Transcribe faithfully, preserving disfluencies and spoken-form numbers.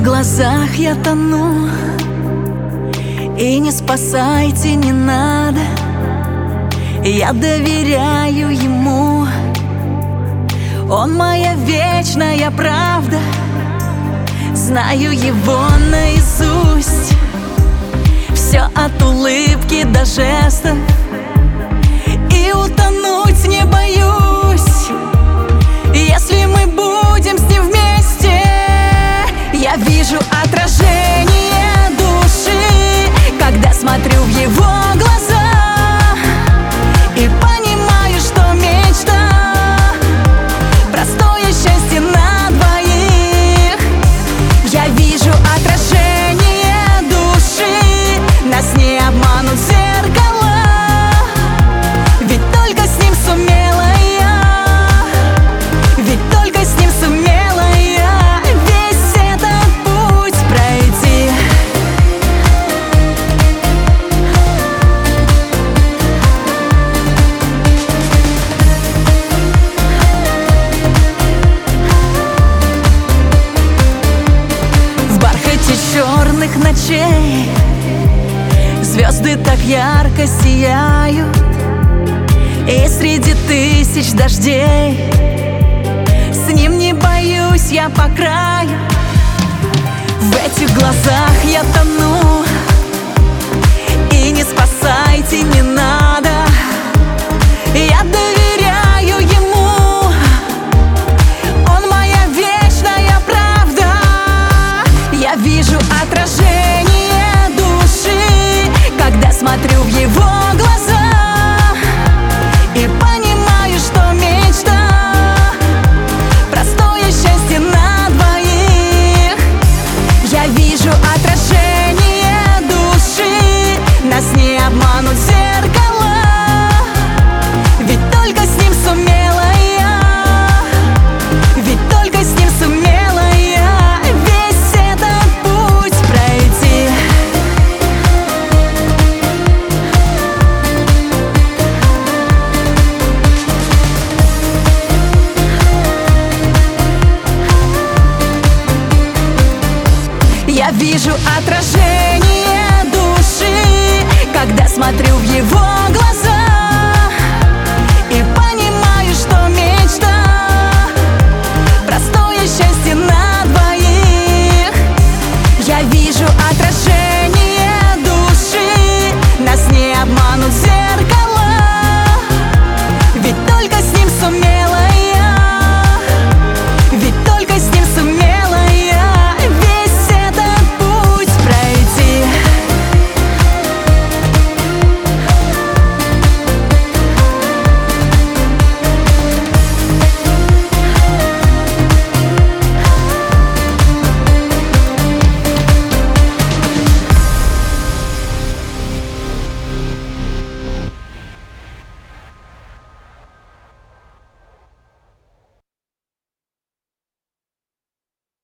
этих глазах я тону, и не спасайте, не надо. Я доверяю ему, он моя вечная правда. Знаю его наизусть, все от улыбки до жестов, и утонуть не боюсь, если мы будем с ним вместе. Я вижу отражение души, когда смотрю в его глаза, и понимаю, что мечта — простое счастье на двоих. Я вижу отражение души, нас не обманут зеркала, ведь только с ним сумела я, ведь только с ним сумела я весь этот путь пройти. В бархате черных ночей звезды так ярко сияют, и среди тысяч дождей с ним не боюсь я по краю. В этих глазах я тону, и не спасайте, не надо. Я доверяю ему, он моя вечная правда. Я вижу отражение души, когда смотрю в его глаза, и понимаю, что мечта — простое счастье на двоих. Я вижу отражение души, нас не обманут зеркала, ведь только с ним сумела я, ведь только с ним сумела я весь этот путь пройти. Я вижу отражение души, когда смотрю в его глаза,